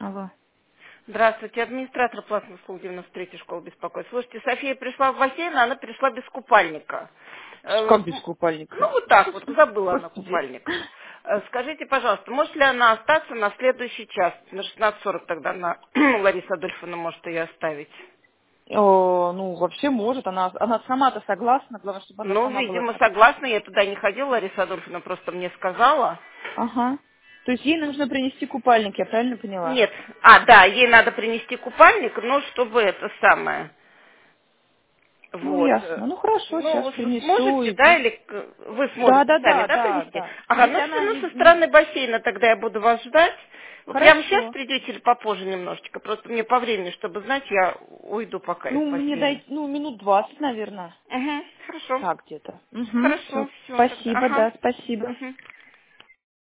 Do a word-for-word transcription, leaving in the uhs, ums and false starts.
Алло. Здравствуйте, администратор платных услуг девяносто третьей школы беспокоит. Слушайте, София пришла в бассейн, а она пришла без купальника. Э, Как без м, Ну, купальника? вот так вот, забыла она Господи. купальник. Э, Скажите, пожалуйста, может ли она остаться на следующий час? На шестнадцать сорок тогда она, Лариса Адольфовна может ее оставить. О, ну, вообще может. Она, она сама-то согласна. Главное, чтобы она Ну, сама была видимо, согласна. согласна, я туда не ходила, Лариса Адольфовна просто мне сказала. Ага. То есть ей нужно принести купальник, я правильно поняла? Нет, а, да, ей надо принести купальник, но чтобы это самое. Ну, Вот. ясно. Ну, хорошо, сейчас Ну, с- принесу. сможете, И... да, или к- вы Да, сможете да, сами, да, да, да, принести? да. Ага, Если ну все, она ну не... со не- стороны бассейна тогда я буду вас ждать. Вы прямо сейчас Хорошо. придете или попозже немножечко? Просто мне по времени, чтобы знать, я уйду пока из Ну, мне бассейна. дайте, ну, минут двадцать, наверное. Угу, хорошо. Так где-то. Угу, все. Хорошо, все тогда. Спасибо, Ага. да, спасибо. Угу.